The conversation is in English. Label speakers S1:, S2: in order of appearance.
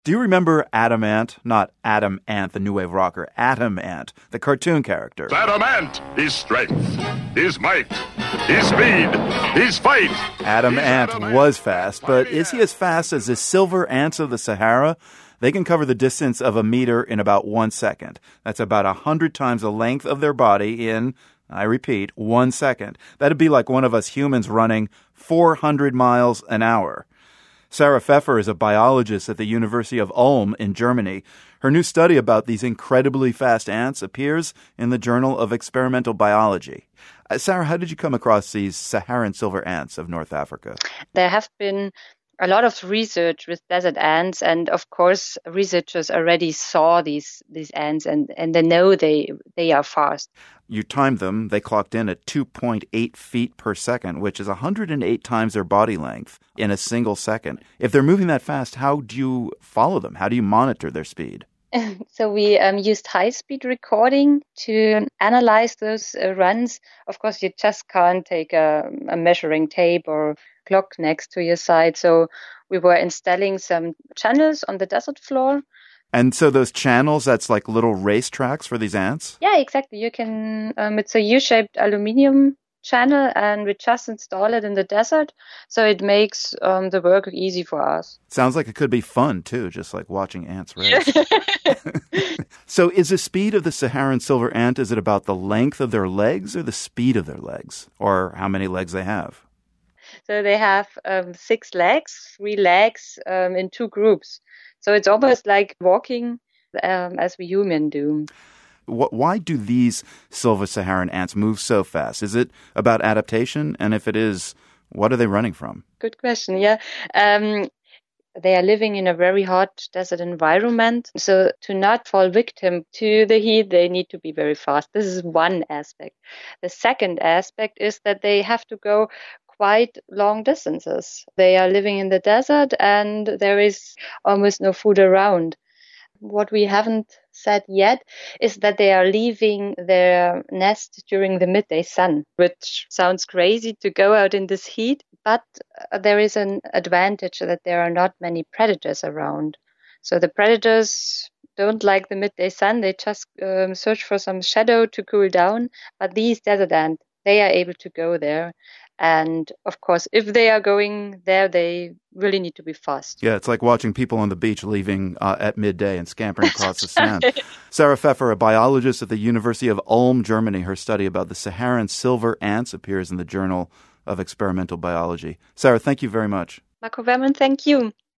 S1: Do you remember Adam Ant? Not Adam Ant, the new wave rocker. Adam Ant, the cartoon character.
S2: Adam Ant, his strength, his might, his speed, his fight.
S1: Adam Ant was fast, but is he as fast as the silver ants of the Sahara? They can cover the distance of a meter in about 1 second. That's about 100 times the length of their body in, I repeat, 1 second. That'd be like one of us humans running 400 miles an hour. Sarah Pfeffer is a biologist at the University of Ulm in Germany. Her new study about these incredibly fast ants appears in the Journal of Experimental Biology. Sarah, how did you come across these Saharan silver ants of North Africa?
S3: There have been a lot of research with desert ants, and of course researchers already saw these ants and they know they are fast.
S1: You timed them. They clocked in at 2.8 feet per second, which is 108 times their body length in a single second. If they're moving that fast, how do you follow them? How do you monitor their speed?
S3: So we used high-speed recording to analyze those runs. Of course, you just can't take a measuring tape or clock next to your side. So we were installing some channels on the desert floor.
S1: And so those channels, that's like little racetracks for these ants?
S3: Yeah, exactly. You can, it's a U-shaped aluminium channel, and we just install it in the desert. So it makes the work easy for us.
S1: Sounds like it could be fun, too, just like watching ants race. So is the speed of the Saharan silver ant, is it about the length of their legs or the speed of their legs, or how many legs they have?
S3: So they have 6 legs, 3 legs in 2 groups. So it's almost like walking as we humans do.
S1: Why do these silver Saharan ants move so fast? Is it about adaptation? And if it is, what are they running from?
S3: Good question, yeah. They are living in a very hot desert environment. So to not fall victim to the heat, they need to be very fast. This is one aspect. The second aspect is that they have to go quite long distances. They are living in the desert and there is almost no food around. What we haven't said yet is that they are leaving their nest during the midday sun, which sounds crazy to go out in this heat, but there is an advantage that there are not many predators around. So the predators don't like the midday sun. They just search for some shadow to cool down. But these desert ants, they are able to go there. And of course, if they are going there, they really need to be fast.
S1: Yeah, it's like watching people on the beach leaving at midday and scampering across the sand. Sarah Pfeffer, a biologist at the University of Ulm, Germany. Her study about the Saharan silver ants appears in the Journal of Experimental Biology. Sarah, thank you very much.
S3: Marco Werman, thank you.